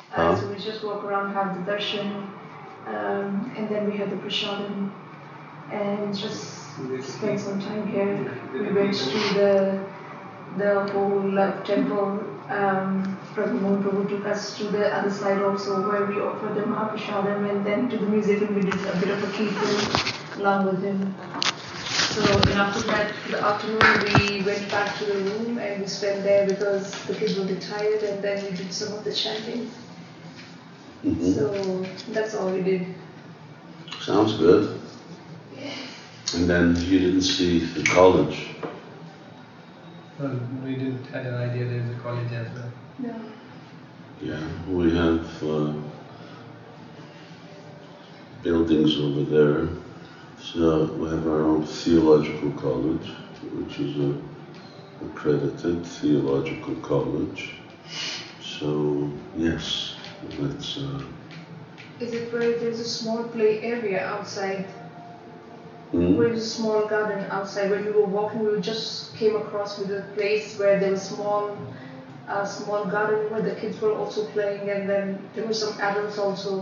Huh? So we just walk around, have the darshan, and then we had the prasadam, and just spend some time here. We went to the whole temple. Prabhu Mohan Prabhu took us to the other side also, where we offered the Mahaprasadam, and then to the museum we did a bit of a kirtan along with him. So, and after that, in the afternoon, we went back to the room and we spent there because the kids were a bit tired, and then we did some of the chanting. Mm-hmm. So that's all we did. Sounds good. Yeah. And then you didn't see the college. Well, we didn't had an idea there's a college as well. No. Yeah, we have buildings over there. So we have our own theological college, which is a accredited theological college. So yes, that's. Is it where there's a small play area outside? Mm-hmm. Where there's a small garden outside. When we were walking, we just came across with a place where there was small garden where the kids were also playing, and then there were some adults also.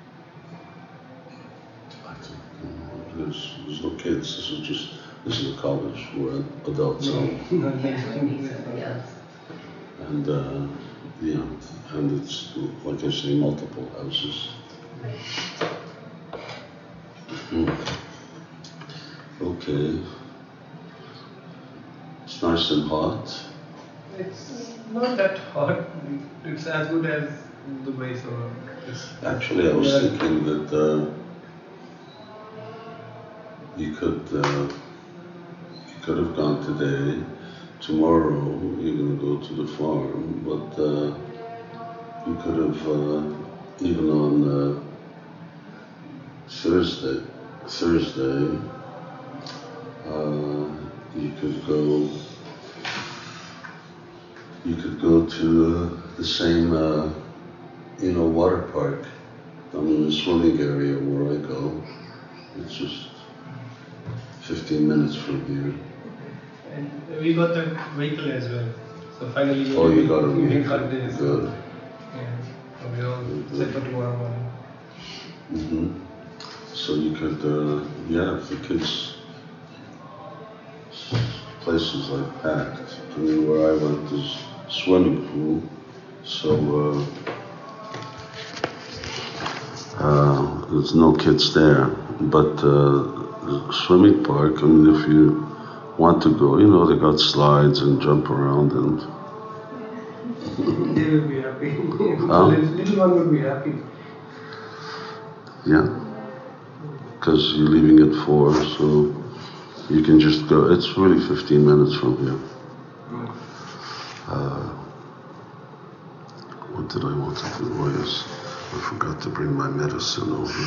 There's no kids. This is a college where adults are. And yeah, and it's like I say, multiple houses. Okay. It's nice and hot. It's not that hot. It's as good as Dubai, so it's Actually, I was thinking that you could have gone today. Tomorrow you're going to go to the farm, but you could have even on Thursday. You could go to the same water park. I'm in the swimming area where I go. It's just 15 minutes from here. And we got the vehicle as well. So finally you got a vehicle. got this. Good. Yeah. So we're all set for tomorrow morning. Mm-hmm. So you could, if the kids' places like packed. I mean, where I went is swimming pool, so there's no kids there. But the swimming park, I mean, if you want to go, they got slides and jump around and. They will be happy. Little one will be happy. Yeah, because you're leaving at 4, so you can just go. It's really 15 minutes from here. What did I want to do? Oh yes, I forgot to bring my medicine over.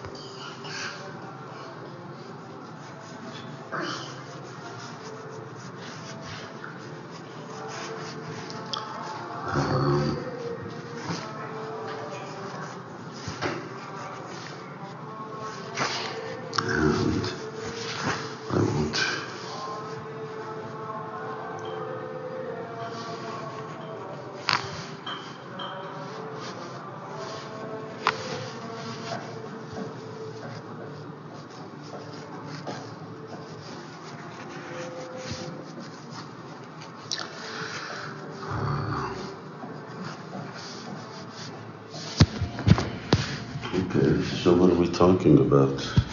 Okay, so what are we talking about?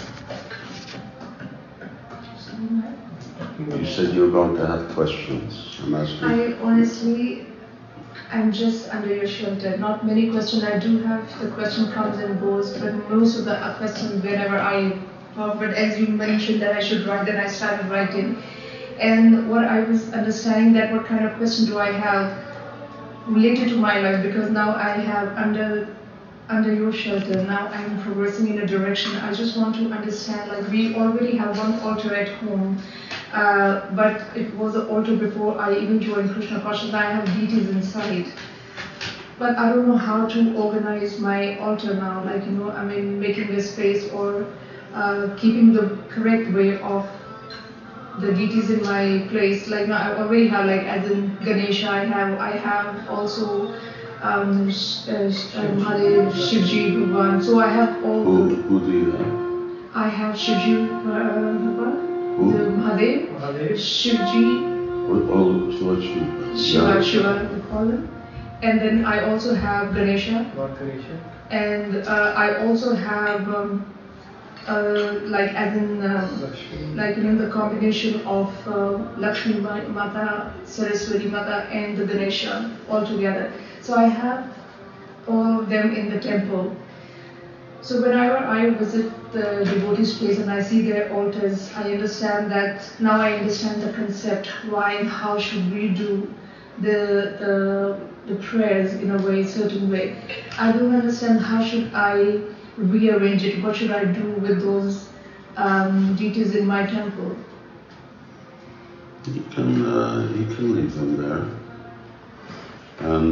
You said you were going to have questions. I'm asking. I'm just under your shelter. Not many questions. I do have the question comes and goes, but most of the questions whenever I talk. But as you mentioned that I should write, then I started writing. And what I was understanding that what kind of question do I have related to my life, because now I have under your shelter, now I'm progressing in a direction. I just want to understand, like we already have one altar at home, but it was an altar before I even joined Krishna Consciousness. I have deities inside. But I don't know how to organize my altar now, making a space or keeping the correct way of the deities in my place. Like now I already have, like as in Ganesha, I have also Mahadev, Shivji, Bhagwan. So I have all. Who do you have? I have Shivji, Bhagwan, the Mahadev, Shivji. What's Shiva, we call him. And then I also have Ganesha. Lord Ganesha. And I also have like as in like the combination of Lakshmi Mata, Saraswati Mata, and the Ganesha all together. So I have all of them in the temple. So whenever I visit the devotees' place and I see their altars, I understand that now I understand the concept. Why and how should we do the prayers in a way, certain way. I don't understand how should I rearrange it. What should I do with those deities in my temple? You can leave them there, and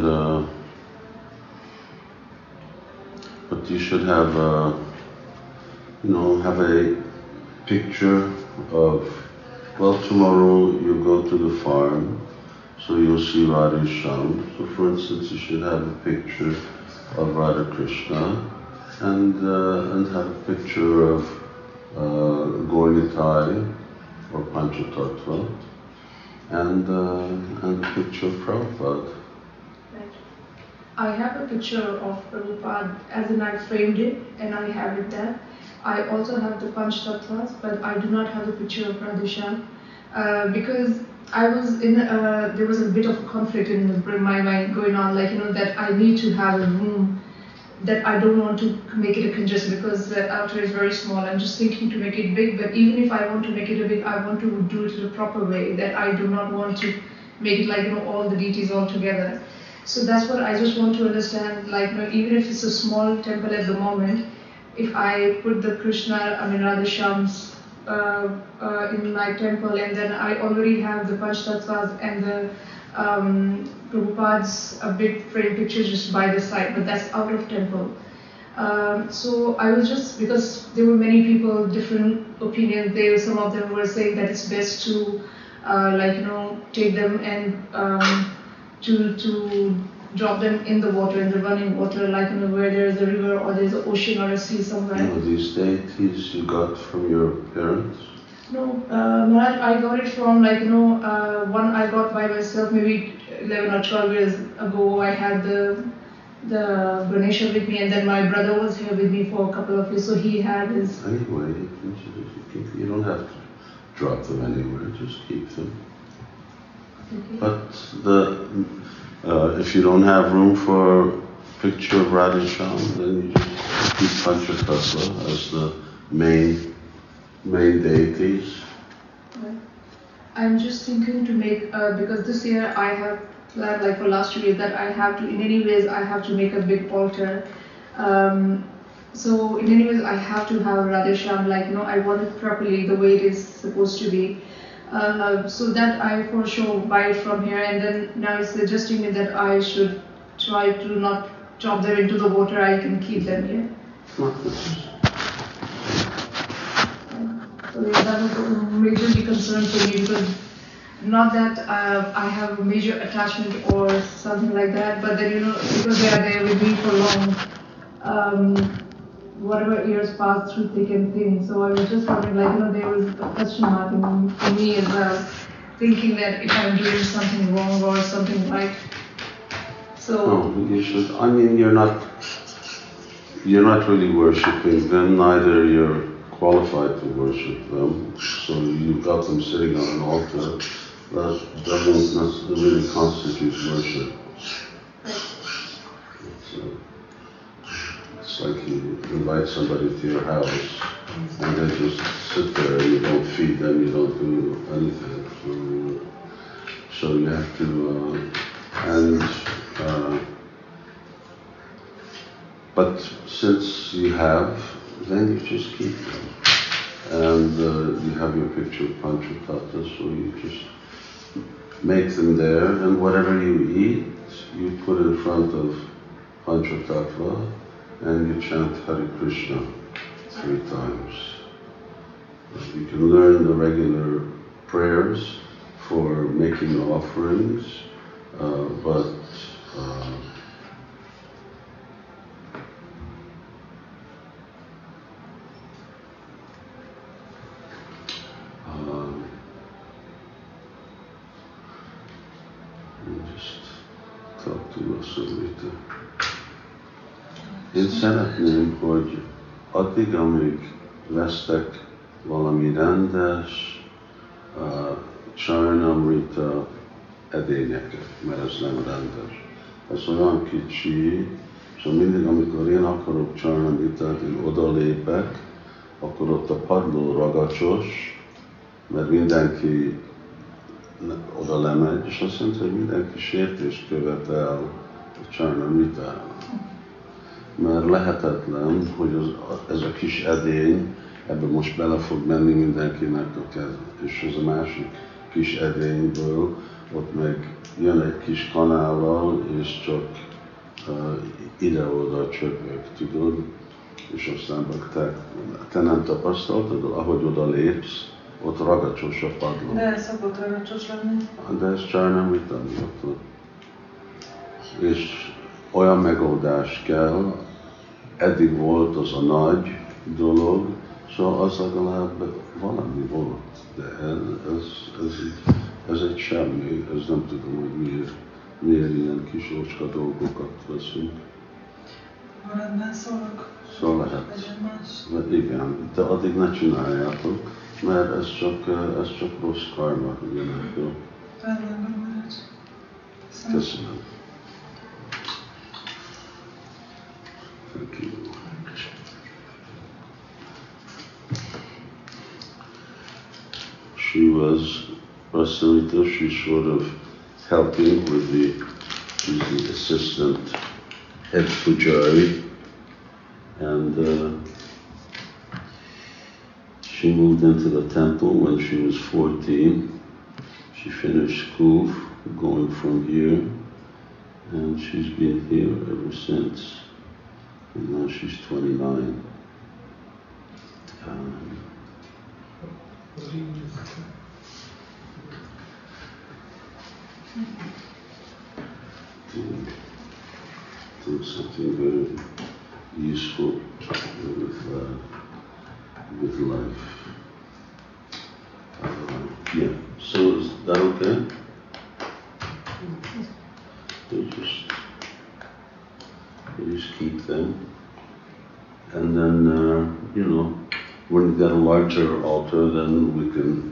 but you should have have a picture of. Well, tomorrow you go to the farm. So you'll see Radha Shyam. So for instance, you should have a picture of Radha Krishna and have a picture of Gaur-Nitai or Panchatattva and a picture of Prabhupada. Right. I have a picture of Prabhupada as in I framed it and I have it there. I also have the Panchtattvas, but I do not have the picture of Radha Shyam because I was in, there was a bit of a conflict in my mind going on, like, that I need to have a room, that I don't want to make it a congested because the altar is very small. I'm just thinking to make it big, but even if I want to make it a big, I want to do it in a proper way, that I do not want to make it like, all the deities all together. So that's what I just want to understand, like, even if it's a small temple at the moment, if I put the Radha Shyam's in my temple, and then I already have the Panchtattvas and the Prabhupada's a big frame picture just by the side, but that's out of temple. So I was just, because there were many people, different opinions there, some of them were saying that it's best to take them and to drop them in the water, in the running water, like where there is a river or there is an ocean or a sea somewhere. These deities you got from your parents? No, Maharaj, I got it from one I got by myself maybe 11 or 12 years ago. I had the Ganesha with me, and then my brother was here with me for a couple of years, so he had his. Anyway, you don't have to drop them anywhere, just keep them. Okay. But if you don't have room for a picture of Radha Shyam, then you just keep Panchatattva as the main deities. Right. I'm just thinking to make, because this year I have planned, like for last 2 years, that I have to, in any ways, I have to make a big altar. So in any ways, I have to have Radha Shyam, I want it properly, the way it is supposed to be. So that I for sure buy it from here, and then now it's suggesting me that I should try to not drop them into the water, I can keep them here. So that was a majorly concern for me, because not that I have a major attachment or something like that, but then because they are there with me for long, whatever years passed through thick and thin. So I was just wondering, there was a question mark in me as well, thinking that if I'm doing something wrong or something right. So no, you should. I mean, you're not really worshipping them. Neither you're qualified to worship them. So you've got them sitting on an altar. That doesn't really constitute worship. It's like you invite somebody to your house and they just sit there and you don't feed them, you don't do anything. So you have to, but since you have, then you just keep them. And you have your picture of Panchatattva, so you just make them there, and whatever you eat, you put in front of Panchatattva, and you chant Hare Krishna 3 times. You can learn the regular prayers for making offerings, but Rita. Én szeretném, hogy addig, amíg vesztek valami rendes, Charnamrita edényeket, mert ez nem rendes. Ez olyan kicsi, és mindig, amikor én akarok Charnamritát, én odalépek, akkor ott a padló ragacsos, mert mindenki oda lemegy, és azt mondta, hogy mindenki sértést követel a Charnamritának. Mert lehetetlen, hogy ez a kis edény, ebben most bele fog menni mindenkinek a kez, és ez a másik kis edényből, ott meg jön egy kis kanállal, és csak ide-oda csöpög, tudod? És aztán te nem tapasztaltad, ahogy oda lépsz, ott ragacsos a padló. De szokott ragacsos lenni. De ez Charnamrita miatt. És olyan megoldás kell, eddig volt az a nagy dolog, szóval az legalább valami volt, de ez egy semmi, ez nem tudom, hogy miért ilyen kis ócska dolgokat veszünk. Ha rendben szólok, Szóval lehet. legyen más. De igen, de addig ne csináljátok, mert ez csak rossz karma, ugyanakkor. Rendben, Gurumaracs. Köszönöm. Thank you. She was, Vasilita, she's sort of helping with she's the assistant head pujari, and she moved into the temple when she was 14. She finished school going from here, and she's been here ever since. And now she's 29. Do something very useful with life. Yeah. So is that okay? You just keep them, and then when you get a larger altar, then we can.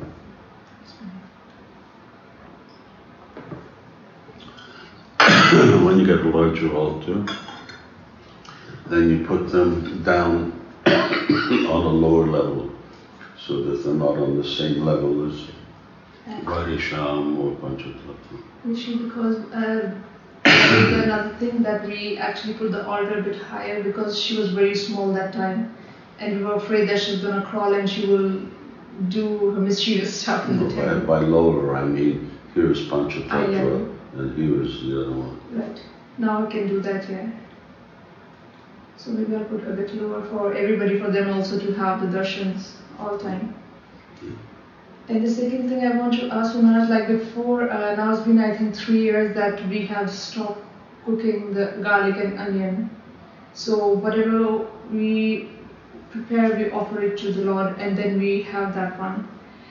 When you get a larger altar, then you put them down on a lower level, so that they're not on the same level as Radhesham or Panchatattva. Because another thing that we actually put the altar a bit higher because she was very small that time, and we were afraid that she's gonna crawl and she will do her mischievous stuff in the temple. By lower, I mean here is Panchatattva and here is the other one. Right. Now I can do that, yeah. So maybe I'll put a bit lower for everybody, for them also to have the darshans all time. And the second thing I want to ask you, Maharaj, like before, now it's been I think 3 years that we have stopped cooking the garlic and onion. So whatever we prepare, we offer it to the Lord, and then we have that one.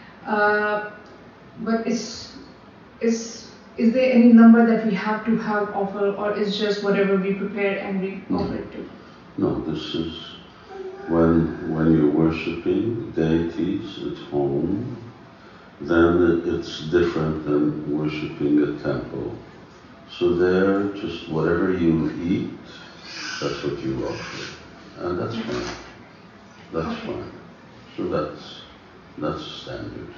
But is there any number that we have to have offer, or is just whatever we prepare and we offer it to? No, this is when you're worshipping deities at home, then it's different than worshipping a temple. So there, just whatever you eat, that's what you offer, and that's fine. That's fine. So that's standard.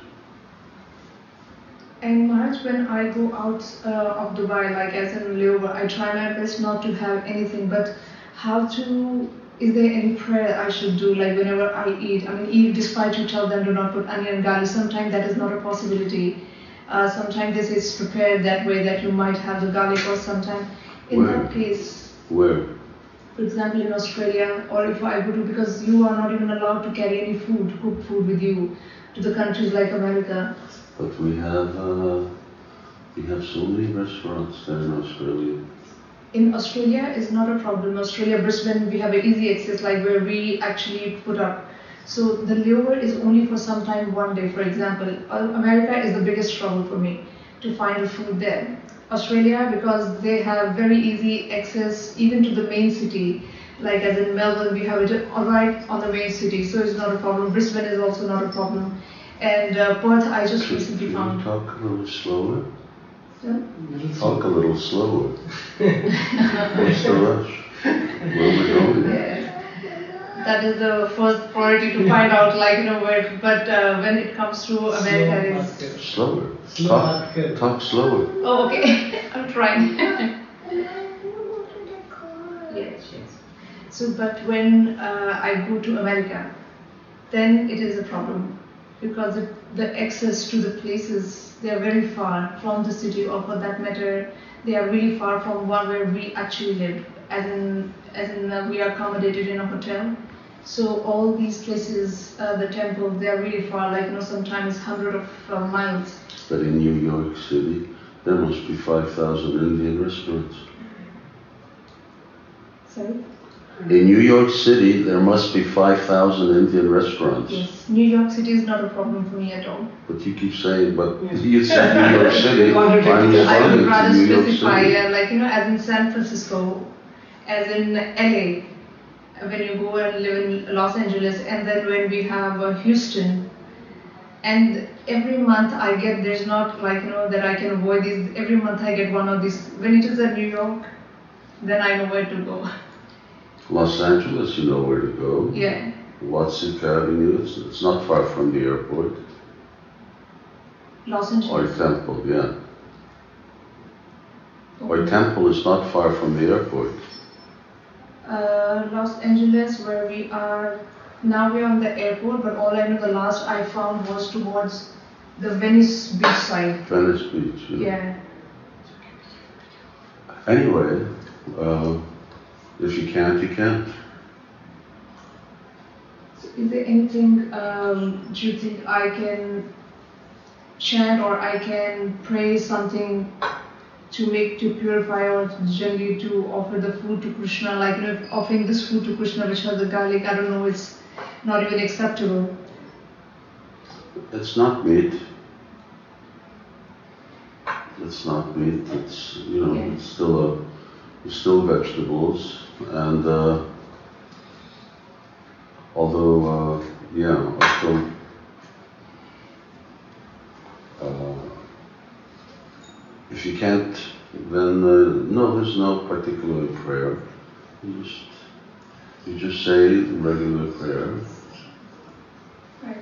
And Maharaj, when I go out of Dubai, like as in layover, I try my best not to have anything, but is there any prayer I should do, like whenever I eat? I mean, even despite you tell them do not put onion and garlic, sometimes that is not a possibility. Sometimes this is prepared that way that you might have the garlic, or sometimes in that case. Where? For example, in Australia, or if I go to, because you are not even allowed to carry any food, cooked food with you to the countries like America. But we have so many restaurants there in Australia. In Australia is not a problem. Australia, Brisbane, we have an easy access, like where we actually put up. So the layover is only for some time, one day, for example. America is the biggest trouble for me to find the food there. Australia because they have very easy access even to the main city. Like as in Melbourne, we have it right on the main city, so it's not a problem. Brisbane is also not a problem. And Perth, I just recently Can you found. talk a little slower? Yeah? Talk a little slower. What's the rush? Where are we going? Yes. That is the first priority to find out, like, where. But when it comes to America, it's. Slower. Slow. Talk slower. Oh, okay. I'm trying. Yes, yes. So, but when I go to America, then it is a problem because the access to the places, they are very far from the city, or for that matter, they are really far from one where we actually live. As in we are accommodated in a hotel. So all these places, the temples, they are really far. Like sometimes hundreds of miles. But in New York City, there must be 5,000 Indian restaurants. Sorry. In New York City, there must be 5,000 Indian restaurants. Yes, New York City is not a problem for me at all. But you keep saying, but you said New York City. I'm I would responding rather to New York specify, City. as in San Francisco, as in LA, when you go and live in Los Angeles, and then when we have Houston, and every month I get, there's not that I can avoid these, every month I get one of these. When it is at New York, then I know where to go. Los Angeles, you know where to go. Yeah. Watsik Avenue, it's not far from the airport. Los Or Angeles. Temple, yeah. Or Temple is not far from the airport. Los Angeles, where we are, now we're on the airport, but all I know the last I found was towards the Venice beach side. Venice Beach. Yeah. Anyway, if you can't, you can't. So is there anything, do you think I can chant or I can pray something to purify or generally to offer the food to Krishna? Like, if offering this food to Krishna which has the garlic, I don't know, it's not even acceptable. It's not meat. It's not meat. It's it's still vegetables, and although also if you can't, then no, there's no particular prayer. You just say regular prayer. Right.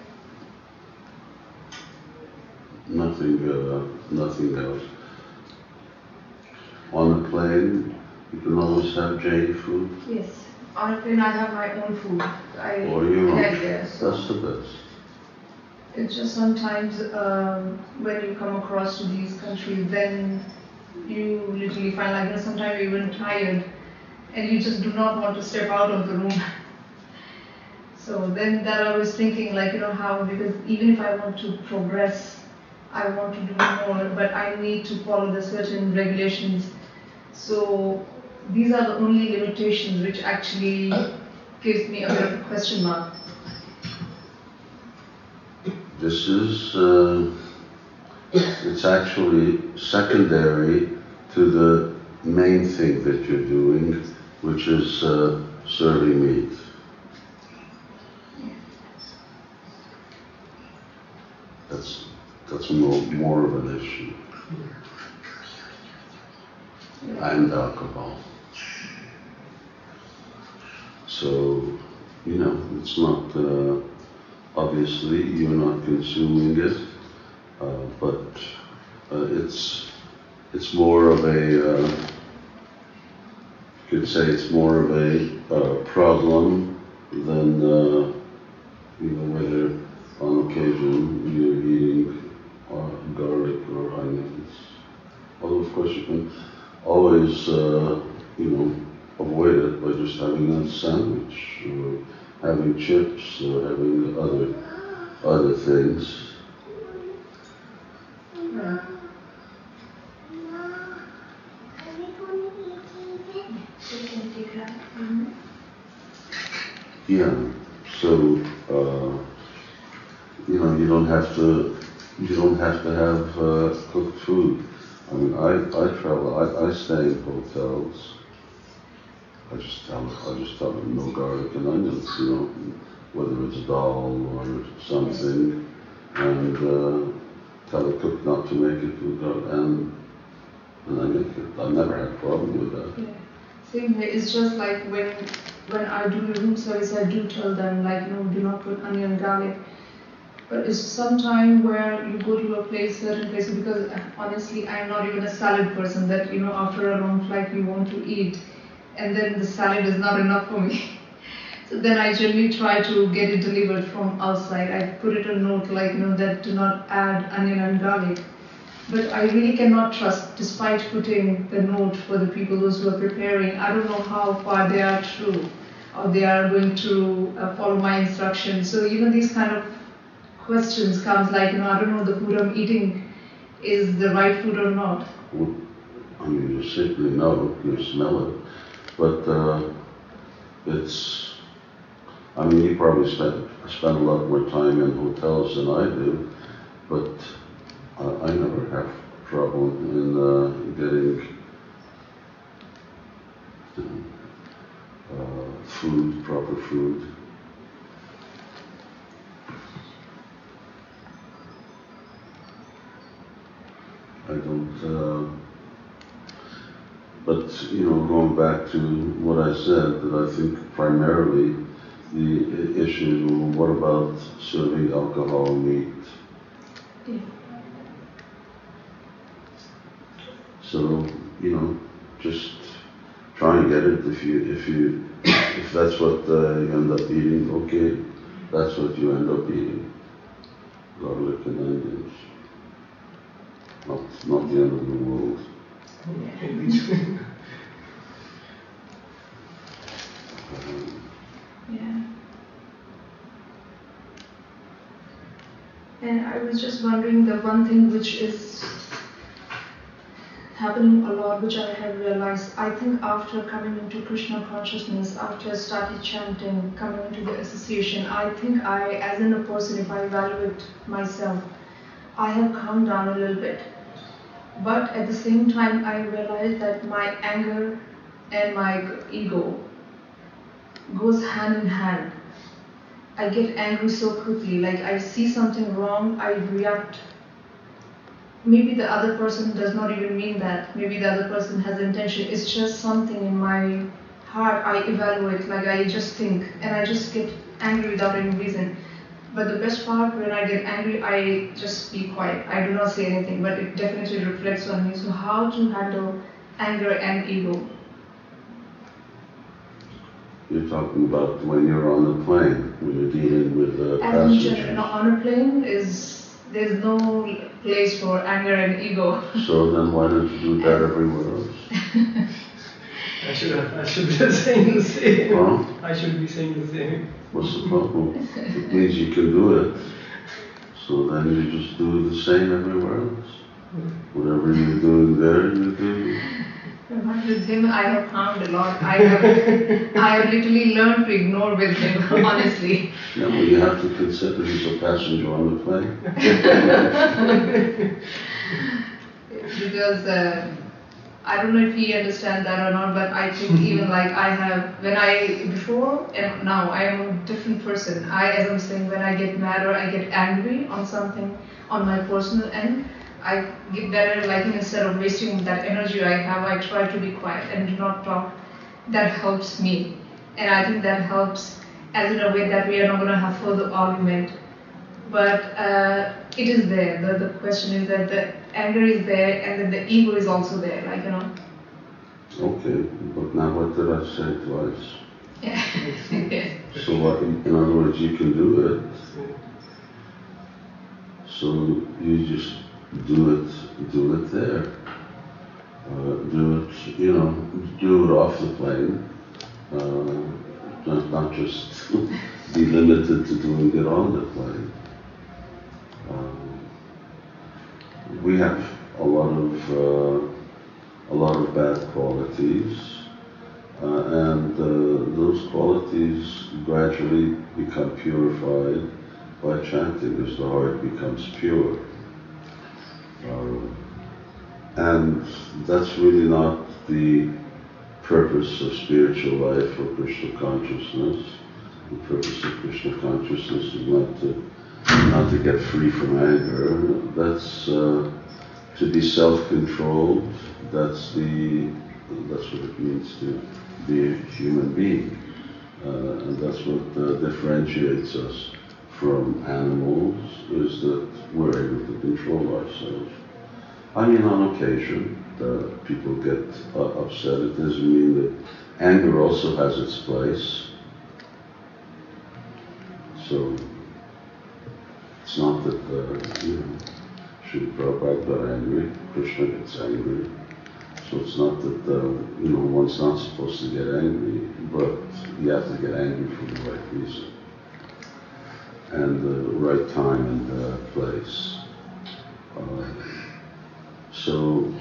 Nothing else. On the plane, you can always have Jain food. Yes. On a plane, I have my own food. Or your own. Yes. That's the best. It's just sometimes when you come across to these countries, then you literally find sometimes you're even tired and you just do not want to step out of the room. So then that I was thinking how, because even if I want to progress, I want to do more, but I need to follow the certain regulations. So these are the only limitations which actually gives me a bit of a question mark. This is, it's actually secondary to the main thing that you're doing, which is serving meat. That's more of an issue. And alcohol. So, it's not, obviously you're not consuming it, but it's more of a, you could say it's more of a problem than, whether on occasion you're eating garlic or onions. Although of course you can always, avoid it by just having a sandwich or having chips or having other things. Yeah. Yeah. So you don't have to have cooked food. I mean, I travel, I stay in hotels. I just tell them no garlic and onions, whether it's dal or something, and tell the cook not to make it with garlic, and I make it. I've never had a problem with that. Yeah. Same here. It's just like when I do the room service, I do tell them like, do not put onion, garlic. But it's some time where you go to a place, certain places, because honestly, I'm not even a salad person that, after a long flight you want to eat, and then the salad is not enough for me. So then I generally try to get it delivered from outside. I put it a note like, that do not add onion and garlic. But I really cannot trust, despite putting the note for the people, those who are preparing, I don't know how far they are true, or they are going to follow my instructions. So these kind of questions comes like, I don't know the food I'm eating is the right food or not. Well, I mean, you simply know, you smell it, but it's, I mean, you probably spend a lot more time in hotels than I do, but I never have trouble in getting food, proper food. I don't, but going back to what I said, that I think primarily the issue, what about serving alcohol, meat? Yeah. So, just try and get it. If that's what you end up eating, okay, that's what you end up eating. Garlic and onions. Not the end of the world. Yeah. And I was just wondering, the one thing which is happening a lot, which I have realized, I think after coming into Krishna consciousness, after I started chanting, coming into the association, I think I, as in a person, if I evaluate myself, I have calmed down a little bit. But at the same time, I realized that my anger and my ego goes hand in hand. I get angry so quickly, like I see something wrong, I react. Maybe the other person does not even mean that. Maybe the other person has intention. It's just something in my heart I evaluate, like I just think, and I just get angry without any reason. But the best part, when I get angry, I just be quiet. I do not say anything, but it definitely reflects on me. So how to handle anger and ego? You're talking about when you're on the plane, when you're dealing with passengers. On a plane, there's no place for anger and ego. So then why don't you do that everywhere else? I should be saying the same. Huh? I should be saying the same. What's the problem? It means you can do it. So then you just do the same everywhere else. Whatever you're doing there, you do. With him, I have found a lot. I have literally learned to ignore with him, honestly. Yeah, well, you have to consider he's a passenger on the plane. Because I don't know if he understands that or not, but I think even like I have, before and now, I am a different person. As I'm saying, when I get mad or I get angry on something, on my personal end, I get better, like instead of wasting that energy I have, I try to be quiet and do not talk. That helps me. And I think that helps as in a way that we are not going to have further argument. But it is there. The question is that the anger is there and then the ego is also there, Okay, but now what did I say twice? Yeah. So what, in other words, you can do it. So you just do it there. Do it off the plane. Not just be limited to doing it on the plane. We have a lot of bad qualities, and those qualities gradually become purified by chanting as the heart becomes pure. And that's really not the purpose of spiritual life or Krishna consciousness. The purpose of Krishna consciousness is not to get free from anger. That's to be self-controlled. That's what it means to be a human being, and that's what differentiates us from animals. Is that we're able to control ourselves. I mean, on occasion, people get upset. It doesn't mean that anger also has its place. So it's not that, Srila Prabhupada got angry, Krishna gets angry. So it's not that, one's not supposed to get angry, but you have to get angry for the right reason and the right time and place. So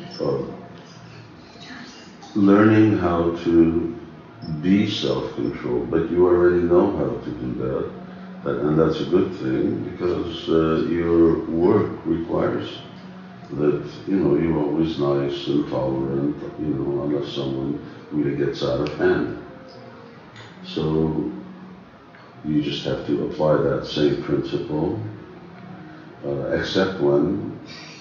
learning how to be self-controlled, but you already know how to do that, and that's a good thing because your work requires that you're always nice and tolerant, unless someone really gets out of hand. So you just have to apply that same principle, except when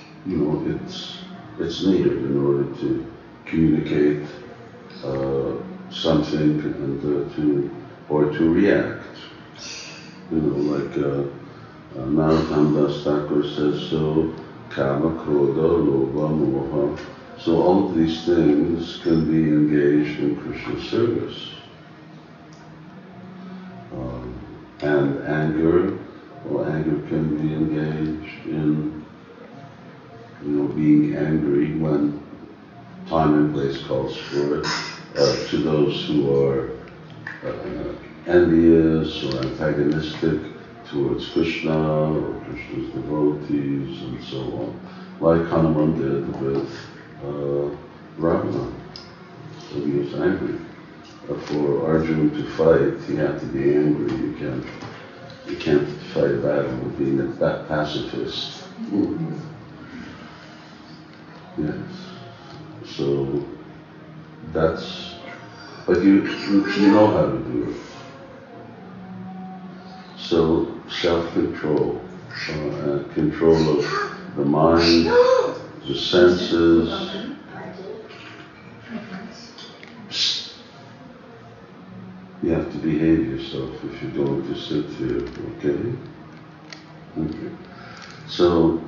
it's needed in order to communicate something and to react. Like Narottam Das Thakur says, so Kama, Krodha, Lobha, Moha. So all of these things can be engaged in Krishna's service. And anger can be engaged in being angry when time and place calls for it, to those who are envious or antagonistic towards Krishna or Krishna's devotees and so on, like Hanuman did with Ravana. So he was angry. For Arjuna to fight, he had to be angry. You can't fight a battle with being a pacifist. Yes. So but you know how to do it. So self-control, control of the mind, the senses. You have to behave yourself if you're going to sit here, okay? Okay. So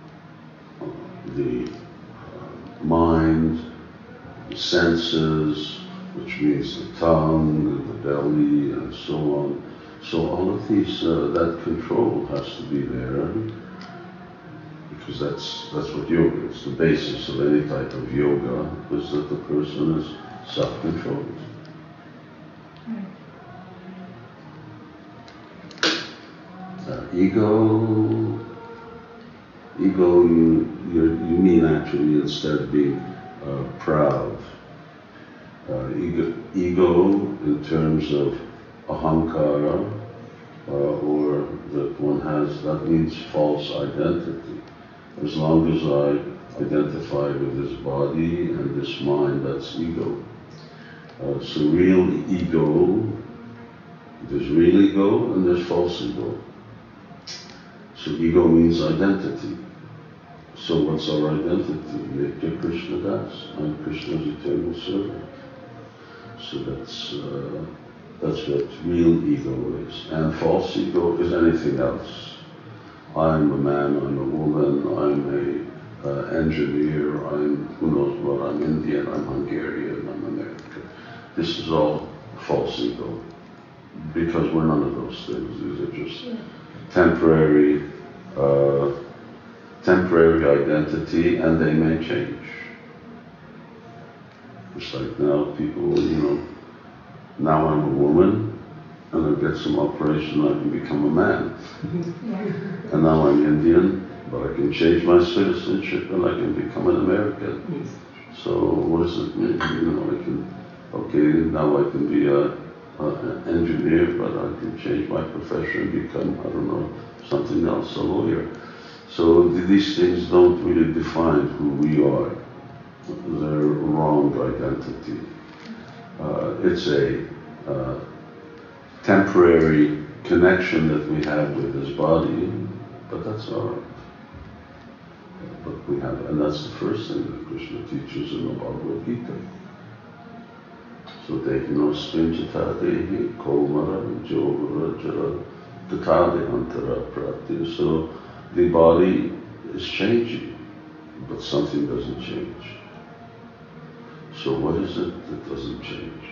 the mind, the senses, which means the tongue, the belly, and so on. So all of these, that control has to be there, because that's what yoga is. The basis of any type of yoga is that the person is self-controlled. Ego, you mean actually instead of being proud. Ego in terms of ahankara, or that one has, that means false identity. As long as I identify with this body and this mind, that's ego. So real ego, there's real ego and there's false ego. So ego means identity. So what's our identity? Nitya Krishna Das. I'm Krishna's eternal servant. So that's what real ego is. And false ego is anything else. I'm a man, I'm a woman, I'm a engineer, I'm who knows what, I'm Indian, I'm Hungarian, I'm American. This is all false ego. Because we're none of those things. These are just temporary identity, and they may change. Just like now people, now I'm a woman, and I get some operation, I can become a man. And now I'm Indian, but I can change my citizenship and I can become an American. So what does it mean? Now I can be an engineer, but I can change my profession and become, something else, a lawyer. So these things don't really define who we are. their wrong identity. It's a temporary connection that we have with this body, but that's all right. But we have, and that's the first thing that Krishna teaches in the Bhagavad Gita. So Dekino Spinchata Dehi Komara Jogara Jara Tatade Antara Prati. So the body is changing, but something doesn't change. So what is it that doesn't change?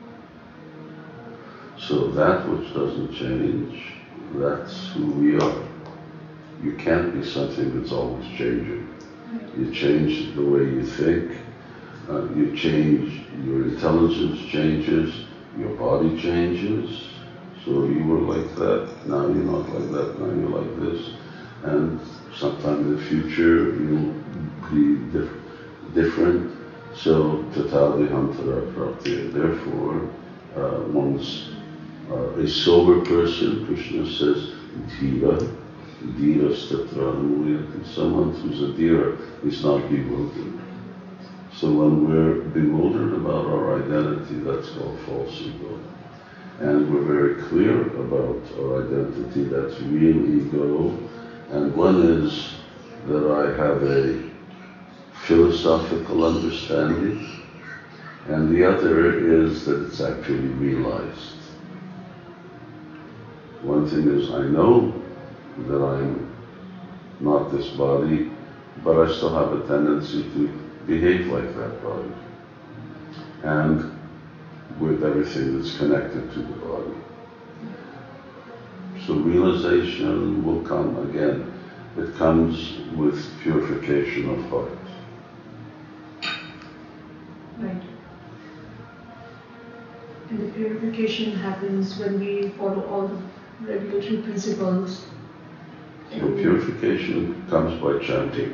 So that which doesn't change, that's who we are. You can't be something that's always changing. You change the way you think, you change, your intelligence changes, your body changes. So you were like that, now you're not like that, now you're like this. And sometime in the future you'll be different. So tatadihantara prapti. Therefore, one's a sober person, Krishna says, dhira. Dhira statra. Someone who's a dhira is not bewildered. So when we're bewildered about our identity, that's called false ego. And we're very clear about our identity, that's real ego. And one is that I have a philosophical understanding, and the other is that it's actually realized. One thing is I know that I'm not this body, but I still have a tendency to behave like that body, and with everything that's connected to the body. So realization will come again. It comes with purification of heart. Right. And the purification happens when we follow all the regulatory principles. So purification comes by chanting.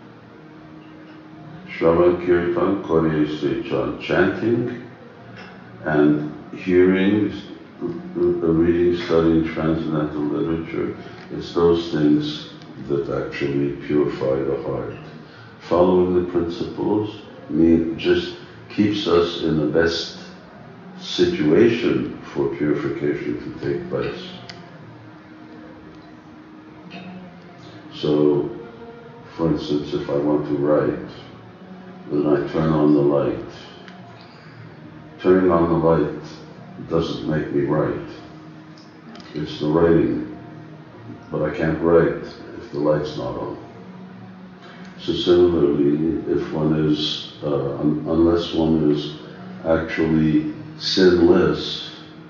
Shravan Kirtan Koreyase Chan. Chanting and hearing, reading, studying transcendental literature, it's those things that actually purify the heart. Following the principles just keeps us in the best situation for purification to take place. So, for instance, if I want to write, then I turn on the light. Turning on the light doesn't make me write. It's the writing, but I can't write if the light's not on. So similarly, if one is, unless one is actually sinless,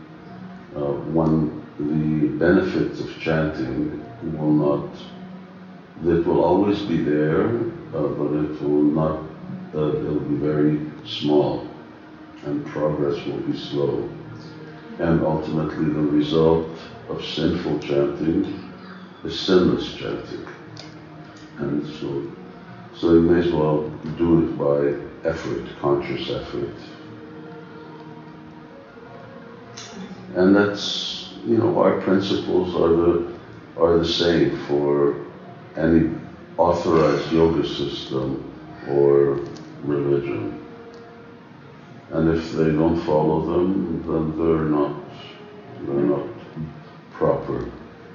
the benefits of chanting will not, it will always be there, but it will not, it'll be very small, and progress will be slow. And ultimately the result of sinful chanting is sinless chanting. And so you may as well do it by effort, conscious effort. And that's, our principles are the same for any authorized yoga system or religion. And if they don't follow them, then they're not proper.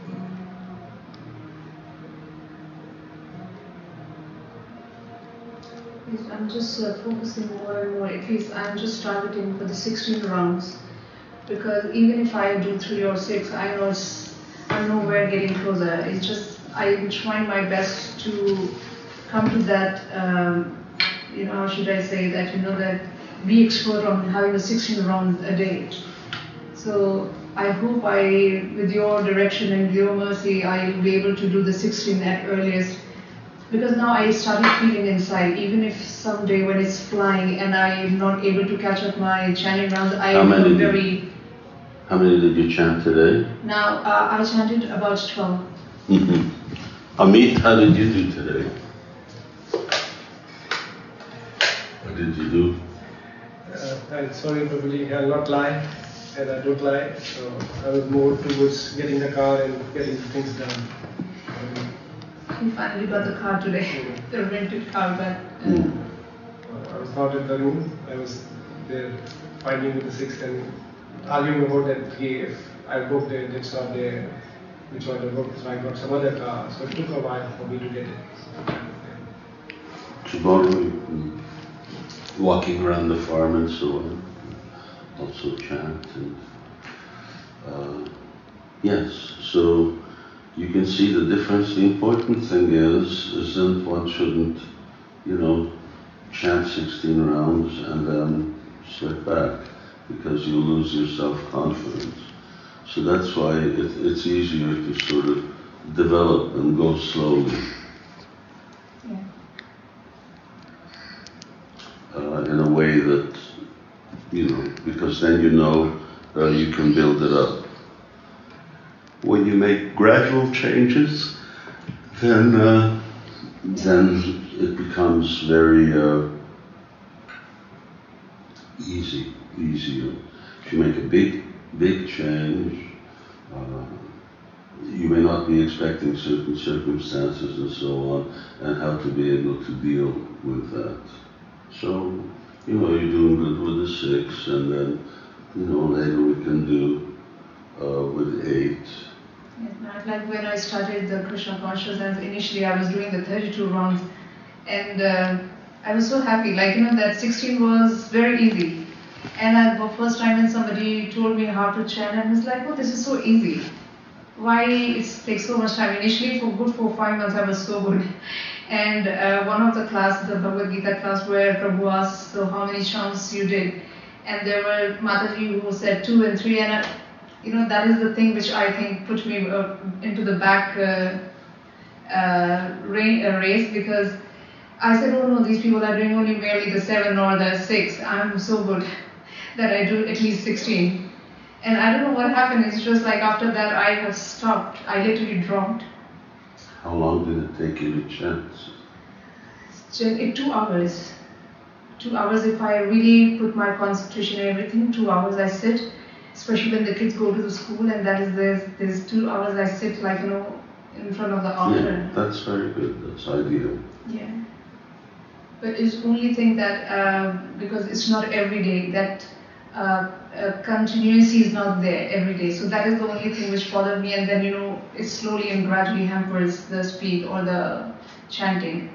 Yes, I'm just focusing more and more. At least I'm just targeting for the 16 rounds, because even if I do 3 or 6, I know I'm nowhere getting closer. It's just I'm trying my best to come to that. How should I say that? That be expert on having a 16 rounds a day. So I hope with your direction and your mercy, I'll be able to do the 16 at earliest. Because now I started feeling inside, even if someday when it's flying and I'm not able to catch up my chanting rounds, I feel very... How many did you chant today? Now, I chanted about 12. Amit, how did you do today? What did you do? I'm sorry, probably I'll not lie, and I don't lie, so I was more towards getting the car and getting things done. We finally got the car today, the rented car, but not in the room. I was there fighting with the sixth and arguing about that, hey, if I booked it, it's not there, which one to book, so I got some other car. So it took a while for me to get it. Tomorrow, walking around the farm and so on, also chant and yes, so you can see the difference. The important thing is that one shouldn't, chant 16 rounds and then slip back, because you lose your self-confidence. So that's why it's easier to sort of develop and go slowly. Yeah. In a way that, because then you can build it up. When you make gradual changes, then it becomes very easier. If you make a big change, you may not be expecting certain circumstances and so on, and how to be able to deal with that. So, you're doing good with the 6, and then, later we can do with 8. Yeah, like when I started the Krishna consciousness, initially I was doing the 32 rounds, and I was so happy, that 16 was very easy. And the first time when somebody told me how to chant, I was like, oh, this is so easy. Why it takes so much time? Initially, for 5 months, I was so good. And one of the classes, the Bhagavad Gita class, where Prabhu asked, so how many chants you did? And there were Mataji who said 2 and 3, and that is the thing which I think put me into the back race, because I said, oh no, these people are doing only merely the 7 or the 6. I'm so good that I do at least 16. And I don't know what happened. It's just like after that I have stopped. I literally dropped. How long did it take you to chant? 2 hours. 2 hours if I really put my concentration and everything. 2 hours I sit, especially when the kids go to the school, and that is there's 2 hours I sit in front of the altar. Yeah, that's very good. That's ideal. Yeah. But it's only thing that because it's not every day, that continuity is not there every day. So that is the only thing which bothered me, and then it slowly and gradually hampers the speed or the chanting.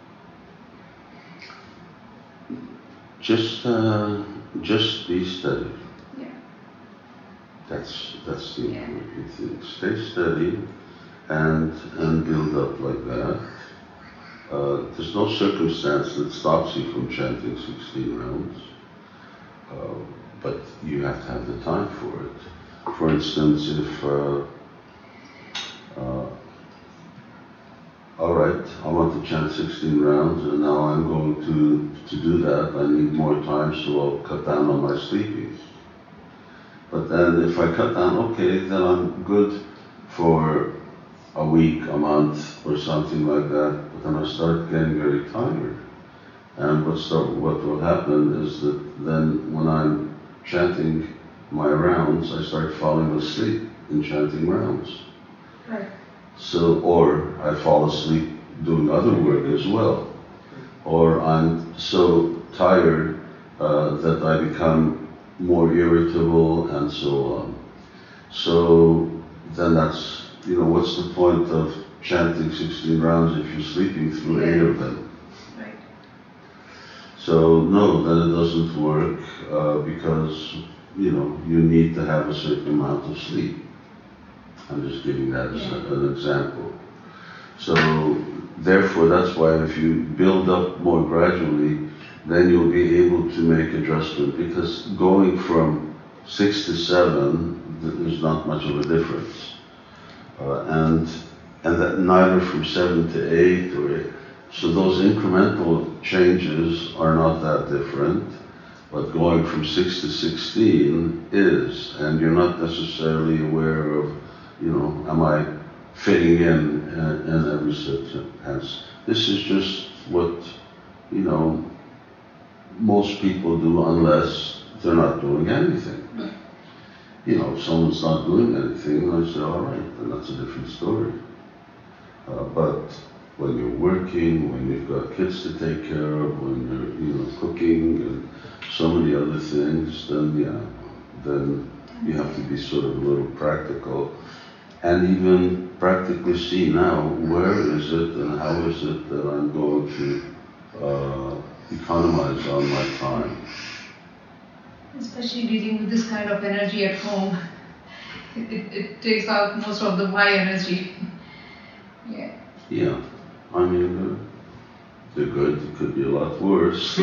Just be steady. Yeah. That's the important thing. Stay steady and build up like that. There's no circumstance that stops you from chanting 16 rounds, but you have to have the time for it. For instance, if all right, I want to chant 16 rounds, and now I'm going to do that. I need more time, so I'll cut down on my sleeping. But then if I cut down, okay, then I'm good for a week, a month, or something like that. But then I start getting very tired. And what will happen is that then when I'm chanting my rounds, I start falling asleep in chanting rounds. Right. So, or I fall asleep doing other work as well. Or I'm so tired that I become more irritable and so on. So then that's, what's the point of chanting 16 rounds if you're sleeping through 8 of them? Right. So no, then it doesn't work because, you need to have a certain amount of sleep. I'm just giving that as an example. So therefore, that's why if you build up more gradually, then you'll be able to make adjustment, because going from 6 to 7, there's not much of a difference. And that neither from 7 to 8 or 8. So those incremental changes are not that different, but going from 6 to 16 is, and you're not necessarily aware of, am I fitting in every circumstance. This is just what, most people do, unless they're not doing anything. If someone's not doing anything, I say, all right, then that's a different story. But when you're working, when you've got kids to take care of, when you're cooking and so many other things, then you have to be sort of a little practical and even practically see now where is it and how is it that I'm going to economize on my time. Especially dealing with this kind of energy at home, it takes out most of the my energy. Yeah. Yeah, I mean, they're good, it could be a lot worse.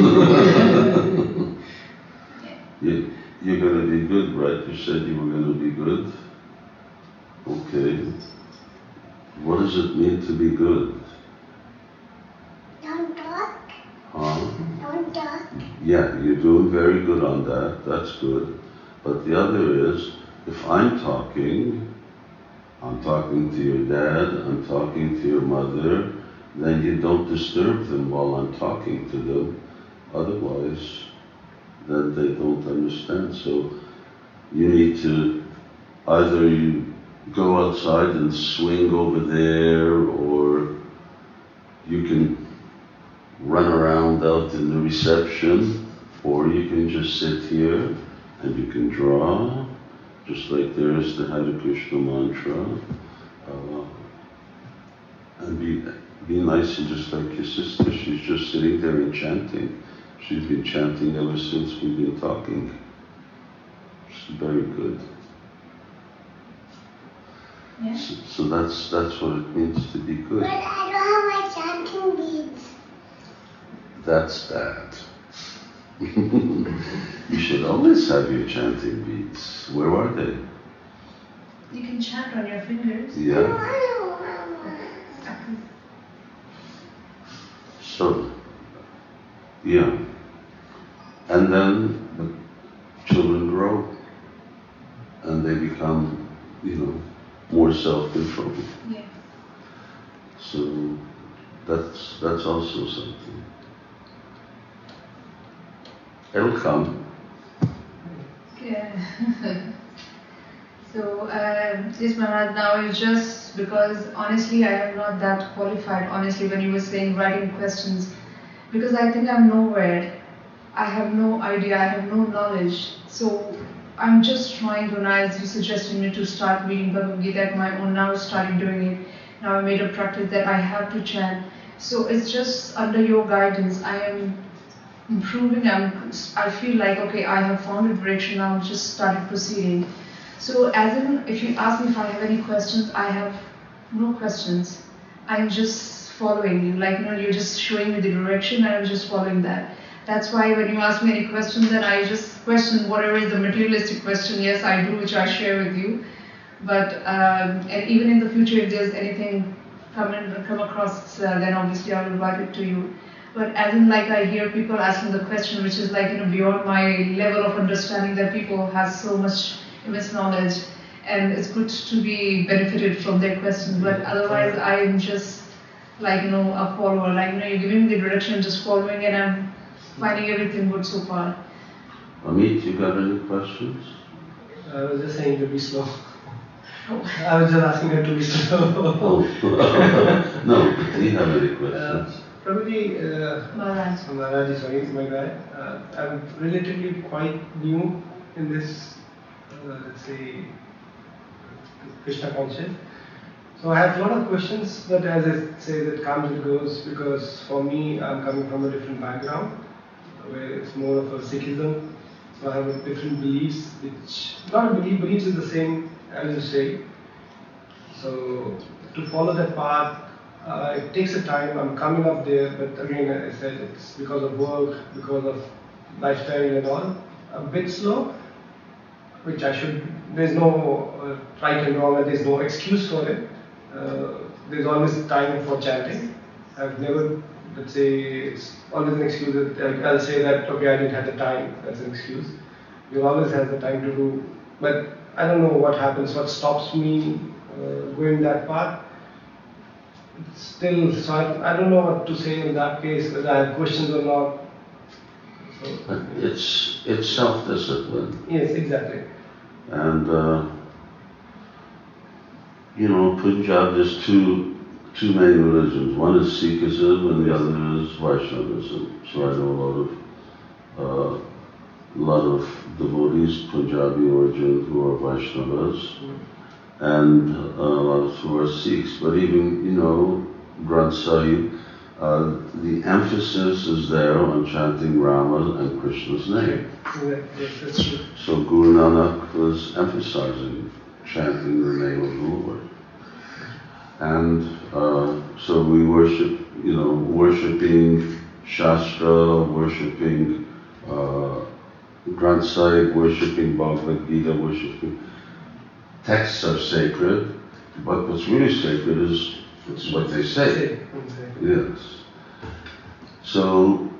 You're going to be good, right? You said you were going to be good. Okay. What does it mean to be good? Don't talk. Huh? Don't talk. Yeah, you're doing very good on that. That's good. But the other is, if I'm talking to your dad, I'm talking to your mother, then you don't disturb them while I'm talking to them. Otherwise, then they don't understand. So you need to either you go outside and swing over there, or you can run around out in the reception, or you can just sit here and you can draw, just like there's the Hare Krishna mantra, and be nice and just like your sister. She's just sitting there and chanting. She's been chanting ever since we've been talking. She's very good. Yeah. So that's what it means to be good. But I don't have my chanting beads. That's that. You should always have your chanting beads. Where are they? You can chant on your fingers. Yeah. So, yeah. And then the children grow and they become, more self-controlled. Yeah. So that's also something. It'll come. Yeah. So, yes, Maharaj, now it's just because honestly I am not that qualified, honestly, when you were saying writing questions, because I think I'm nowhere. I have no idea, I have no knowledge. So I'm just trying to, now as you suggested me to start reading Bhagavad Gita at my own, now I started doing it. Now I made a practice that I have to chant. So it's just under your guidance, I am improving. I feel like, okay, I have found a direction, now I'm just started proceeding. So as in, if you ask me if I have any questions, I have no questions. I'm just following you, like, you're just showing me the direction and I'm just following that. That's why when you ask me any questions, then I just question whatever is the materialistic question. Yes, I do, which I share with you. But and even in the future, if there's anything come across, then obviously I will invite it to you. But as in, like, I hear people asking the question, which is like, beyond my level of understanding, that people have so much immense knowledge, and it's good to be benefited from their questions. But otherwise, I am just like, a follower. Like, you're giving me the direction, just following, and I'm finding everything good so far. Amit, you got any questions? I was just saying to be slow. Oh. I was just asking her to be slow. Oh. No, do you have any questions? Probably, Maharaj. Maharaj, sorry, my guy. I'm relatively quite new in this, let's say, Krishna conscious. So I have a lot of questions, but as I say, that comes and goes, because for me, I'm coming from a different background, where it's more of a Sikhism. So I have different beliefs, which, not a beliefs is the same as you say. So to follow that path, it takes a time. I'm coming up there, but again, I said, it's because of work, because of lifestyle and all, a bit slow, which there's no right and wrong, and there's no excuse for it. There's always time for chanting. I've never, let's say, it's always an excuse that I'll say that, okay, I didn't have the time, that's an excuse. You always have the time to do, but I don't know what happens, what stops me going that path. Still, so I don't know what to say in that case, whether I have questions or not. So, It's self-discipline. yes, exactly. And Punjab is too two main religions. One is Sikhism and the other is Vaishnavism. So I know a lot of devotees, Punjabi origin, who are Vaishnavas, and a lot of who are Sikhs. But even, Granth Sahib, the emphasis is there on chanting Rama and Krishna's name. Yeah, that's true. So Guru Nanak was emphasizing chanting the name of the Lord. And so we worship, worshipping Shastra, worshipping Granth Sahib, worshipping Bhagavad Gita, worshipping texts are sacred, but what's really sacred is what they say. Yes. So,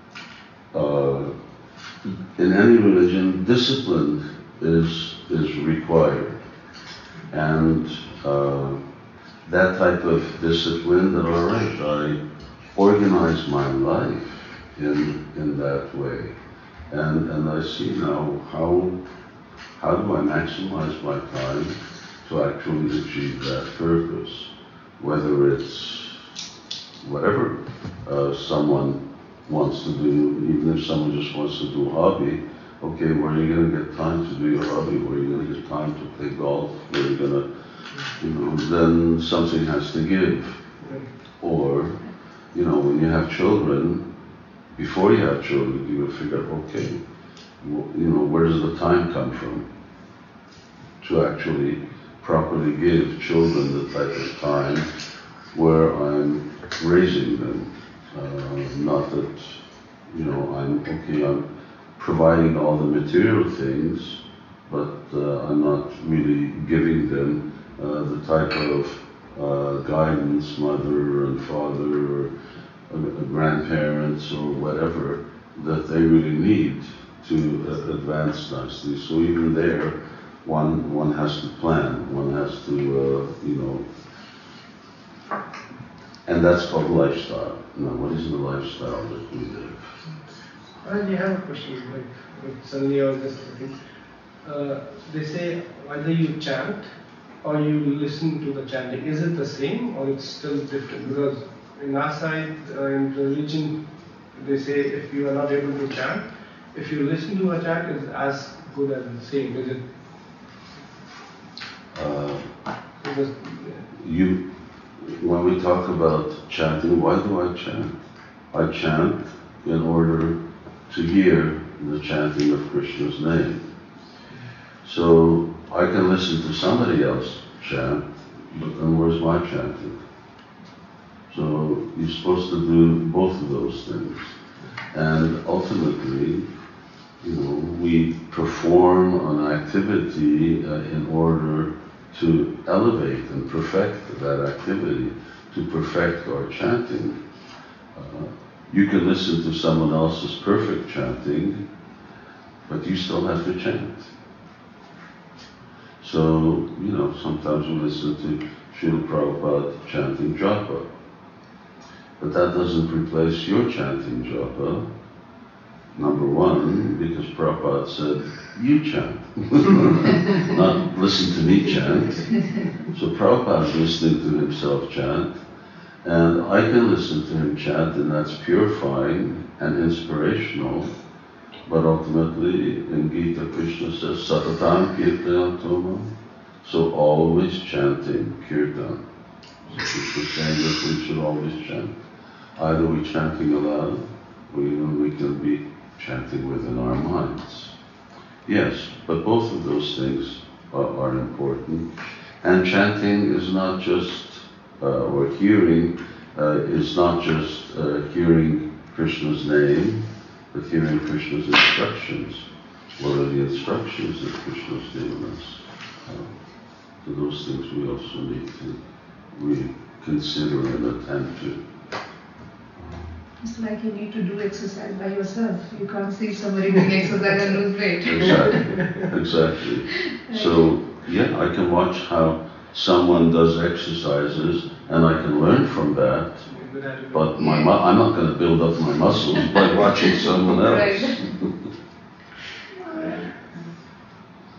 in any religion, discipline is required, and that type of discipline, that all right, I organize my life in that way, and I see now how do I maximize my time to actually achieve that purpose, whether it's whatever someone wants to do, even if someone just wants to do a hobby. Okay, where are you going to get time to do your hobby? Where are you going to get time to play golf? Where are you going to, then something has to give. Or, when you have children, before you have children, you will figure, okay, where does the time come from to actually properly give children the type of time where I'm raising them. Not that, I'm providing all the material things, but I'm not really giving them the type of guidance, mother and father, or grandparents, or whatever, that they really need to advance nicely. So even there, one has to plan, one has to, and that's called lifestyle. Now, what is the lifestyle that we live? I have a question. Suddenly I was just thinking. They say either you chant or you listen to the chanting. Is it the same or it's still different? Because in our side, in religion, they say if you are not able to chant, if you listen to a chant, it's as good as the same. Is it? When we talk about chanting, why do I chant? I chant in order to hear the chanting of Krishna's name. So I can listen to somebody else chant, but then where's my chanting? So you're supposed to do both of those things. And ultimately, we perform an activity in order to elevate and perfect that activity, to perfect our chanting. You can listen to someone else's perfect chanting, but you still have to chant. So, sometimes we listen to Srila Prabhupada chanting japa, but that doesn't replace your chanting japa. Number one, because Prabhupada said, you chant, not listen to me chant. So Prabhupada's listening to himself chant, and I can listen to him chant, and that's purifying and inspirational. But ultimately, in Gita, Krishna says, Satatam Kirtanam Toma. So always chanting Kirtan. So Krishna is saying that we should always chant. Either we're chanting aloud, or we can be chanting within our minds. Yes, but both of those things are important. And chanting is not just, or hearing, is not just hearing Krishna's name, but hearing Krishna's instructions. What are the instructions that Krishna's given us? So those things we also need to consider and attend to. It's like you need to do exercise by yourself. You can't see somebody doing exercise and lose weight. Exactly. So, yeah, I can watch how someone does exercises and I can learn from that, but I'm not going to build up my muscles by watching someone else. Right.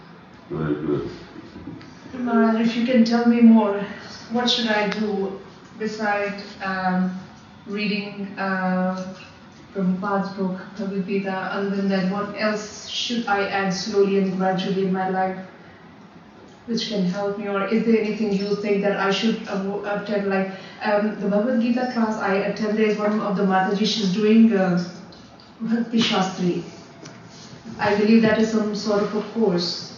Very good. Maharaj, if you can tell me more, what should I do beside reading Prabhupada's book, Bhagavad Gita, other than that, what else should I add slowly and gradually in my life which can help me? Or is there anything you think that I should attend? Like the Bhagavad Gita class I attended is one of the Mataji, she's doing Bhakti Shastri. I believe that is some sort of a course.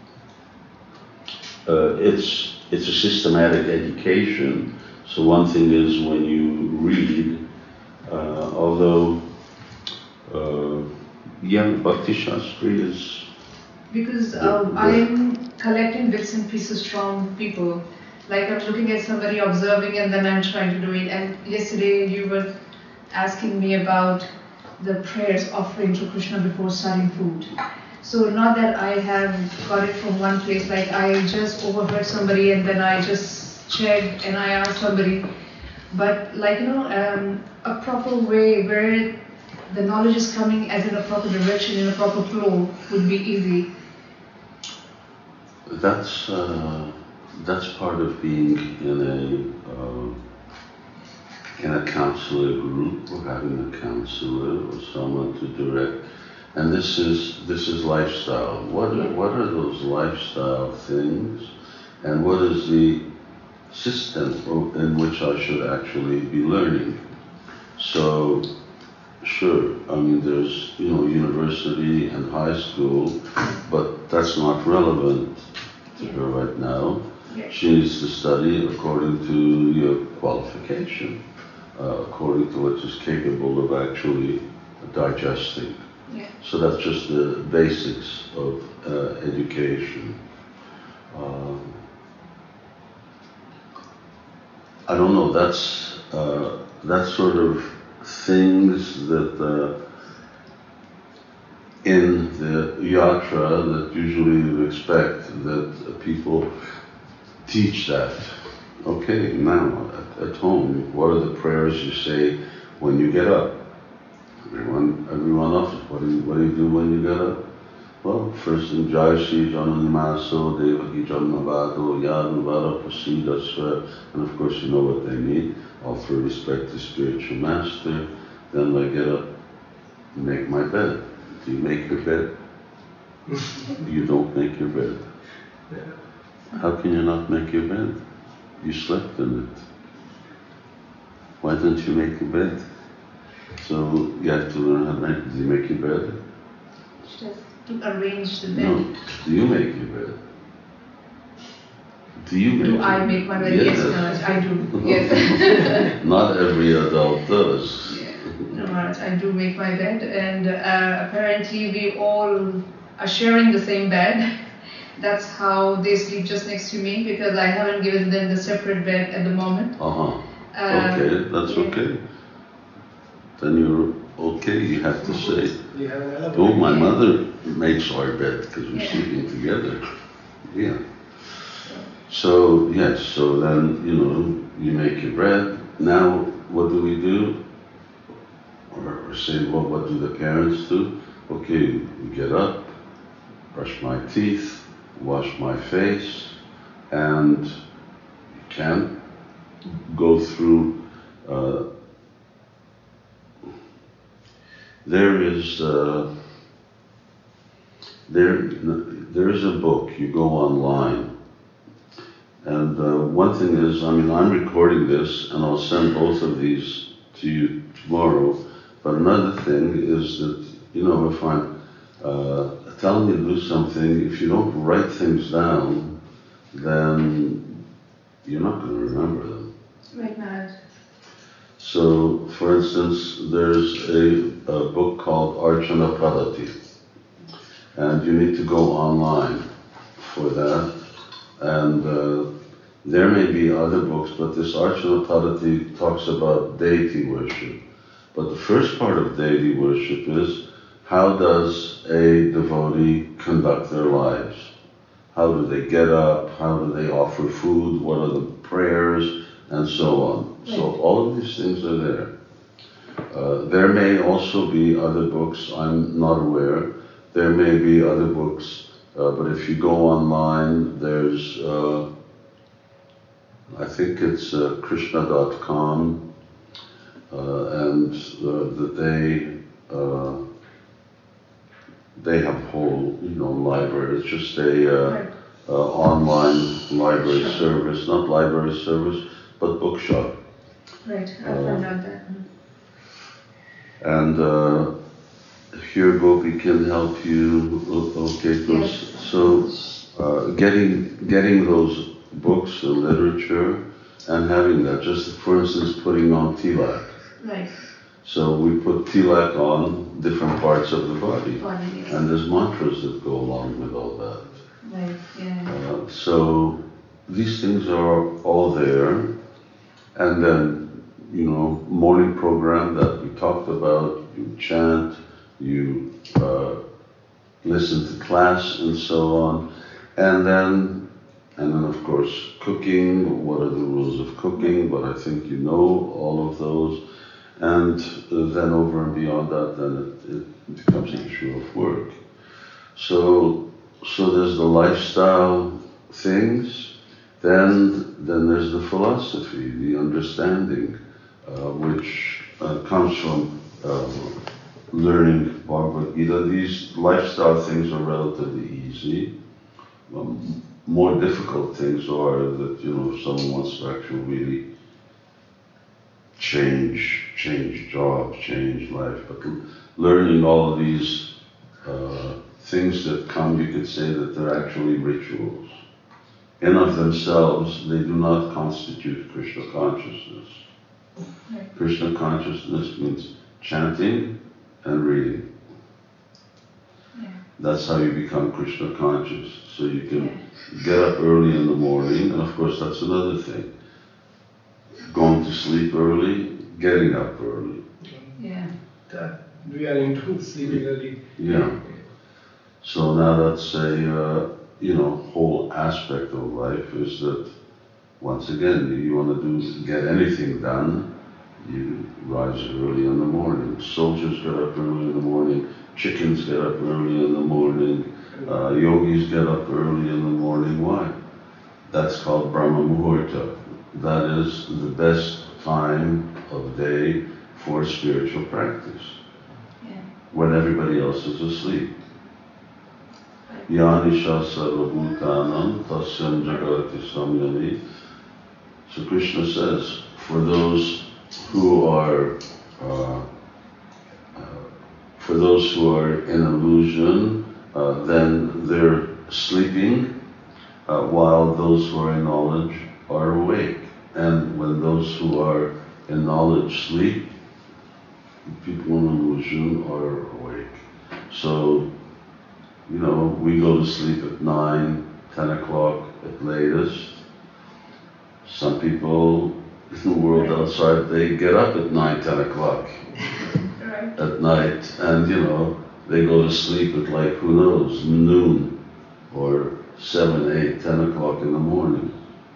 It's a systematic education. So one thing is when you read, although Bhakti Shastri is... Because I'm collecting bits and pieces from people. Like I'm looking at somebody, observing, and then I'm trying to do it. And yesterday you were asking me about the prayers offering to Krishna before starting food. So not that I have got it from one place, like I just overheard somebody and then I just checked and I asked somebody. But like, a proper way where the knowledge is coming as in a proper direction, in a proper flow would be easy. That's part of being in a counselor group, or having a counselor or someone to direct. And this is lifestyle. What are those lifestyle things, and what is the system in which I should actually be learning? So, sure, I mean there's university and high school, but that's not relevant to her right now. Yeah. She needs to study according to your qualification, according to what she's capable of actually digesting. Yeah. So that's just the basics of education. I don't know, that's sort of things that in the yatra that usually you expect that people teach that. Okay, now at home, what are the prayers you say when you get up? Everyone else, what do you do when you get up? Well, first in Jai Shri Jananimaso Devaki Janmavado Yadnavada Prasidasva, and of course you know what they need. Offer respect to spiritual master. Then I get up and make my bed. Do you make your bed? You don't make your bed. How can you not make your bed? You slept in it. Why don't you make your bed? So you have to learn how to make. Do you make your bed? Just to arrange the bed. No. Do you make your bed? Do you make Do your I bed? make my bed? Yes, Maharaj, I do. Yes. Not every adult does. Yeah. No, Maharaj, I do make my bed, and apparently we all are sharing the same bed. That's how they sleep just next to me, because I haven't given them the separate bed at the moment. Okay, that's yeah. okay. Then you're okay, you have to say. You have an elevator. Oh, my mother makes our bed because we're Yeah. sleeping together. Yeah. So, yes, so then, you make your bread. Now, what do we do? Or say, well, what do the parents do? Okay, we get up, brush my teeth, wash my face, and you can go through. There is a book. You go online, and one thing is, I'm recording this, and I'll send both of these to you tomorrow. But another thing is that if I'm telling you to do something, if you don't write things down, then you're not going to remember them. Right, Maharaj. So, for instance, there's a book called Archana Padati, and you need to go online for that. And there may be other books, but this Archana Padati talks about deity worship. But the first part of deity worship is, how does a devotee conduct their lives? How do they get up? How do they offer food? What are the prayers? And so on. Right. So all of these things are there. There may also be other books, I'm not aware. There may be other books, but if you go online, there's I think it's Krishna.com, and they have whole library. It's just a online library service, not library service, but bookshop. Right, I found out that. And here Gopi can help you. Okay, so getting those books and literature and having that, just for instance, putting on tilak. Right. So we put tilak on different parts of the body, Yes. and there's mantras that go along with all that. Right, yeah. So these things are all there, and then morning program that we talked about. You chant, you listen to class, and so on, and then of course cooking. What are the rules of cooking? But I think you know all of those. And then over and beyond that, then it becomes an issue of work. So there's the lifestyle things, then there's the philosophy, the understanding, which comes from learning Bhagavad Gita. These lifestyle things are relatively easy. More difficult things are that, if someone wants to actually really change job, change life, but learning all of these things that come, you could say that they're actually rituals. In of themselves, they do not constitute Krishna consciousness. Right. Krishna consciousness means chanting and reading. Yeah. That's how you become Krishna conscious. So you can get up early in the morning, and of course that's another thing. Going to sleep early, getting up early. Yeah. That we are into sleeping early. Yeah. So now that's a whole aspect of life is that once again you want to get anything done, you rise early in the morning. Soldiers get up early in the morning. Chickens get up early in the morning. Yogis get up early in the morning. Why? That's called Brahma Muhurta. That is the best time of day for spiritual practice. Yeah. When everybody else is asleep. Yanisha sarvabhutanam tasyam jagati samyami. So Krishna says, for those who are in illusion, then they're sleeping, while those who are in knowledge are awake. And when those who are in knowledge sleep, people in illusion are awake. So, we go to sleep at 9, 10 o'clock at latest. Some people in the world outside, they get up at 9, 10 o'clock at night, and they go to sleep at who knows, noon, or 7, 8, 10 o'clock in the morning.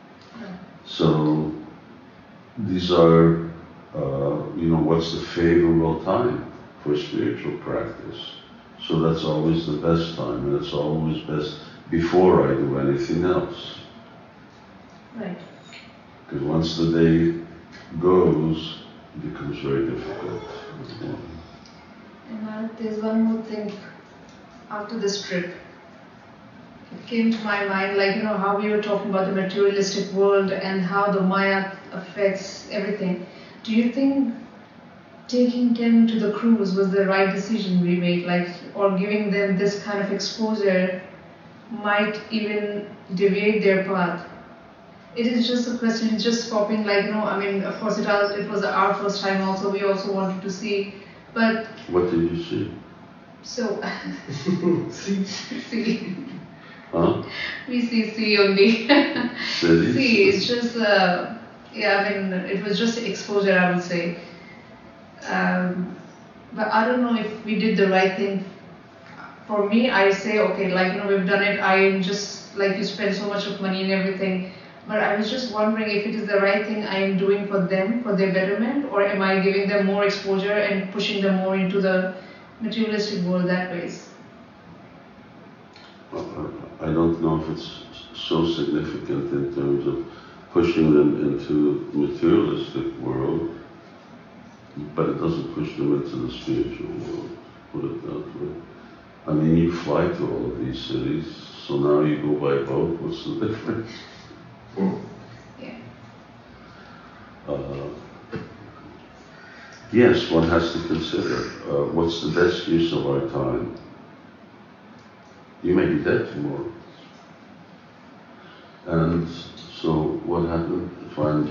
So these are, what's the favorable time for spiritual practice? So that's always the best time, and it's always best before I do anything else. Right. Because once the day goes, it becomes very difficult. And there's one more thing after this trip. It came to my mind, how we were talking about the materialistic world and how the Maya affects everything. Do you think taking them to the cruise was the right decision we made, or giving them this kind of exposure might even deviate their path? It is just a question, it's just popping of course it was our first time also, we also wanted to see, but... What did you see? So... see. Huh? We see only. Cities? See, it's just, it was just exposure, I would say. But I don't know if we did the right thing. For me, I say, okay, we've done it, I'm just, you spend so much of money and everything. But I was just wondering if it is the right thing I am doing for them, for their betterment, or am I giving them more exposure and pushing them more into the materialistic world that ways? I don't know if it's so significant in terms of pushing them into materialistic world, but it doesn't push them into the spiritual world, put it that way. I mean, you fly to all of these cities, so now you go by boat, what's the difference? Yeah. Yes, one has to consider, what's the best use of our time? You may be dead tomorrow. And so what happens if I'm,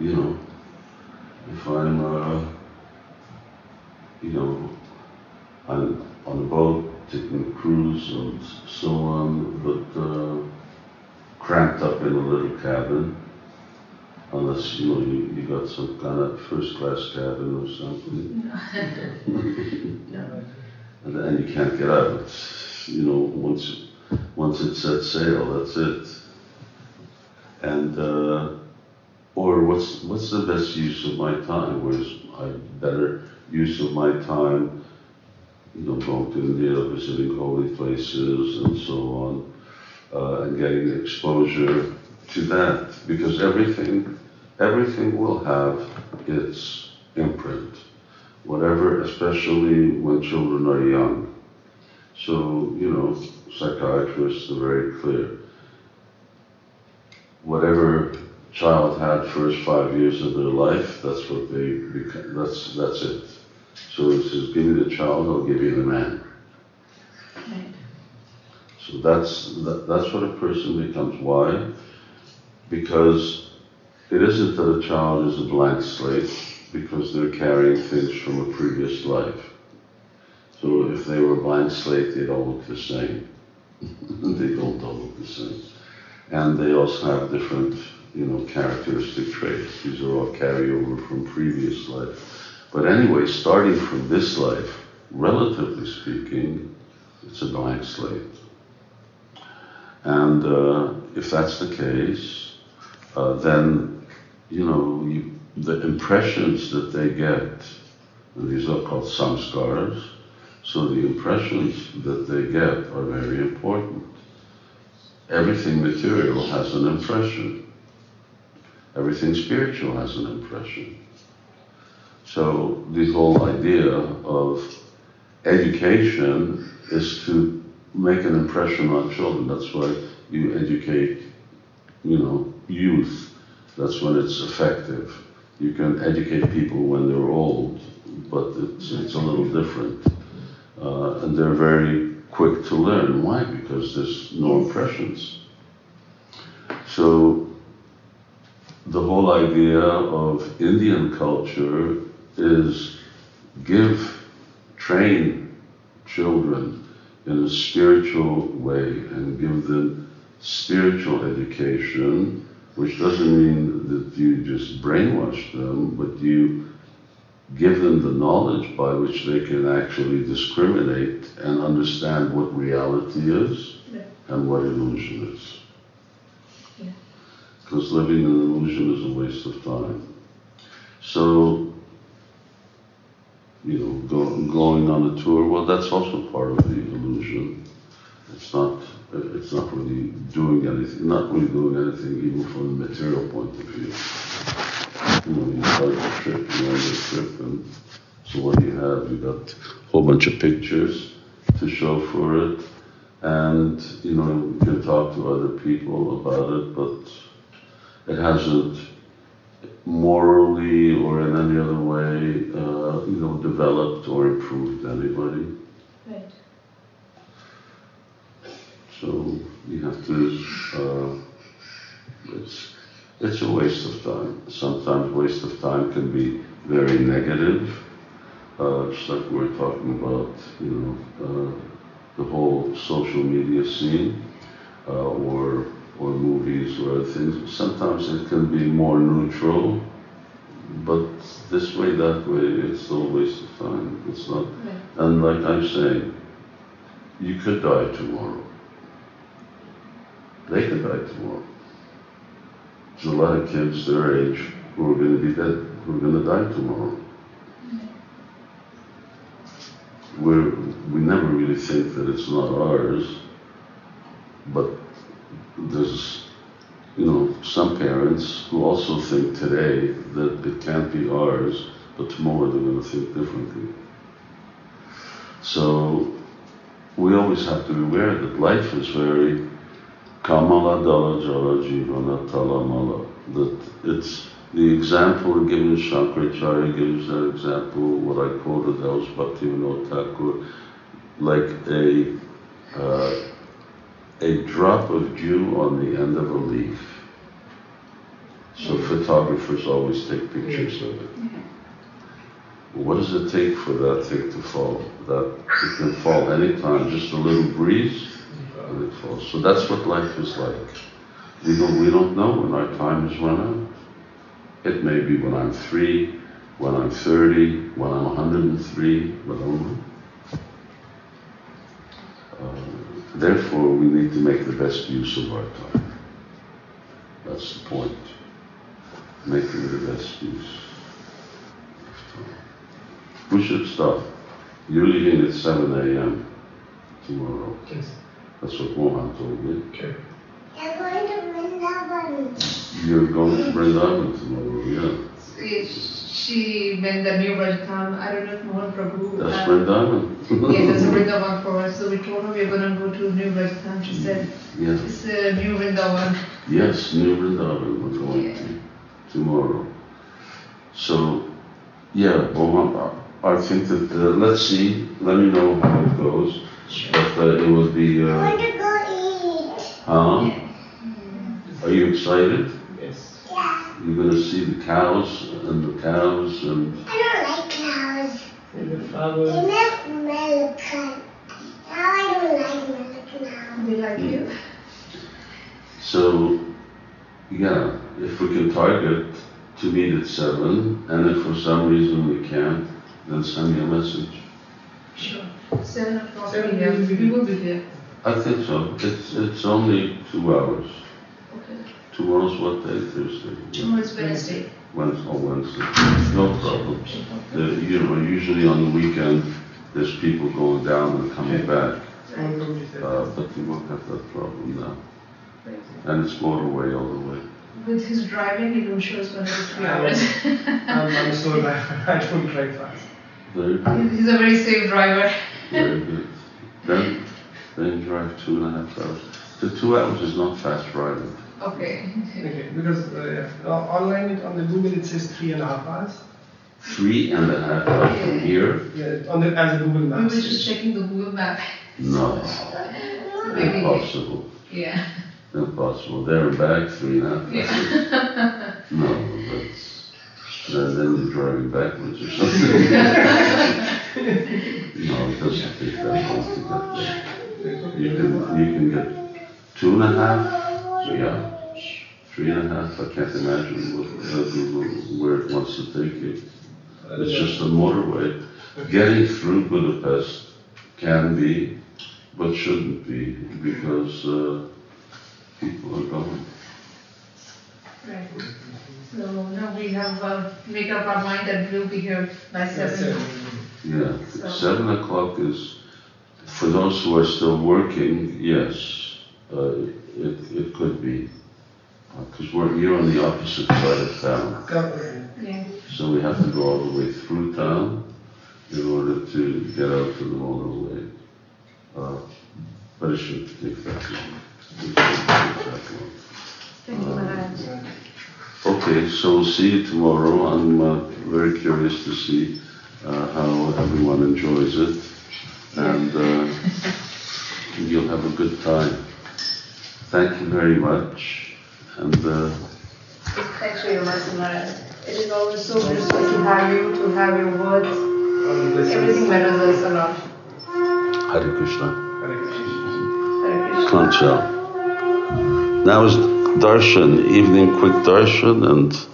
I'm on a boat, taking a cruise and so on, but cramped up in a little cabin, unless you got some kind of first-class cabin or something. No. And you can't get out. It's, once it sets sail, that's it. And or what's the best use of my time? Where's I better use of my time? Going to India, visiting holy places, and so on, and getting exposure to that, because everything will have its imprint, whatever, especially when children are young. So, psychiatrists are very clear. Whatever child had first 5 years of their life, that's what they become, that's it. So it says, give me the child, I'll give you the man. Right. So that's what a person becomes. Why? Because it isn't that a child is a blank slate, because they're carrying things from a previous life. So if they were a blank slate, they'd all look the same. They don't all look the same. And they also have different, characteristic traits. These are all carryover from previous life. But anyway, starting from this life, relatively speaking, it's a blank slate. And if that's the case, then, the impressions that they get, and these are called samskaras, so the impressions that they get are very important. Everything material has an impression. Everything spiritual has an impression. So the whole idea of education is to make an impression on children. That's why you educate, youth. That's when it's effective. You can educate people when they're old, but it's a little different. And they're very quick to learn. Why? Because there's no impressions. So the whole idea of Indian culture is train children in a spiritual way and give them spiritual education, which doesn't mean that you just brainwash them, but you give them the knowledge by which they can actually discriminate and understand what reality is and what illusion is. Yeah. Because living in illusion is a waste of time. So, going on a tour, well, that's also part of the illusion. It's not really doing anything, even from a material point of view. You start the trip, you end the trip, and so what do you have? You got a whole bunch of pictures to show for it, and you can talk to other people about it, but it hasn't morally or in any other way, developed or improved anybody. Right. So you have to, it's a waste of time. Sometimes waste of time can be very negative, just like we were talking about, the whole social media scene, or movies or other things. Sometimes it can be more neutral, but this way, that way, it's still a waste of time. It's not, and like I'm saying, you could die tomorrow. They could die tomorrow. There's a lot of kids their age who are going to be dead, who are going to die tomorrow. We never really think that it's not ours, but there's, some parents who also think today that it can't be ours, but tomorrow they're going to think differently. So we always have to be aware that life is very kamala dala jala jivana talamala. That it's the example given Shankaracharya gives that example, what I quoted, that was Bhaktivinoda Thakur, like a drop of dew on the end of a leaf. So photographers always take pictures of it. What does it take for that thing to fall? That it can fall anytime, just a little breeze, and it falls. So that's what life is like. We don't know when our time is run out. It may be when I'm 3, when I'm 30, when I'm 103, when I'm... Therefore, we need to make the best use of our time. That's the point. Making the best use of time. We should stop. You're leaving at 7 a.m. tomorrow. Yes. That's what Mohan told me. Okay. You're going to Vrindavan. You're going to Vrindavan tomorrow, yeah. She meant the new Rajasthan. I don't know if Mohan Prabhu. That's Vrindavan. Yes, there's a Vrindavan for us. So we told her we're going to go to New Rajasthan. She said, Yeah. it's a new Vrindavan. Yes, New Vrindavan we're going to tomorrow. So, yeah, Mohan, I think that, let's see, let me know how it goes. But it will be, I want to go eat. huh? Are you excited? Yes. Yeah. You're going to see the cows and the cows and... I don't like cows. And the They flowers. make milk. Now I don't like milk now. We like you. So, yeah, if we can target to meet at 7, and if for some reason we can't, then send me a message. Sure. 7 o'clock. 7 Yeah, we will be we will be there. I think so. It's only 2 hours. Okay. Tomorrow's what day? Thursday? Tomorrow is Wednesday. Wednesday. No problem. Usually on the weekend, there's people going down and coming back, but we won't have that problem now. And it's motorway all the way. With his driving, it will show us when it is 3 hours. I'm so driver. I don't drive fast. Very good. He's a very safe driver. Very good. Then drive 2.5 hours. The 2 hours is not fast driving. Okay. Okay, because online on the Google it says 3.5 hours. 3.5 hours from here? Yeah, on the as a Google We Maps. were just checking the Google map. No. Maybe. Impossible. Yeah. Impossible. There and back, 3.5 hours. Yeah. No, then you're driving backwards or something. No, it doesn't take that long to get there. You can get 2.5, yeah. 3.5, I can't imagine where it wants to take you. It's just a motorway. Getting through Budapest can be, but shouldn't be, because people are going. Right. So now we have made up our mind that we'll be here by 7. Yeah, So- 7 o'clock is, for those who are still working, yes, it could be. Because you're on the opposite side of town. Yeah. So we have to go all the way through town in order to get out to the motorway. But it shouldn't take that long. It shouldn't take that long. Thank you, Maharaj. Okay, so we'll see you tomorrow. I'm very curious to see how everyone enjoys it, and you'll have a good time. Thank you very much, and Thanks for your mercy, Maharaj. It is always so beautiful to have you, to have your words. Everything matters us a lot. Hare Krishna. Hare Krishna. Hare Krishna. Kancha. Now is darshan, evening quick darshan, and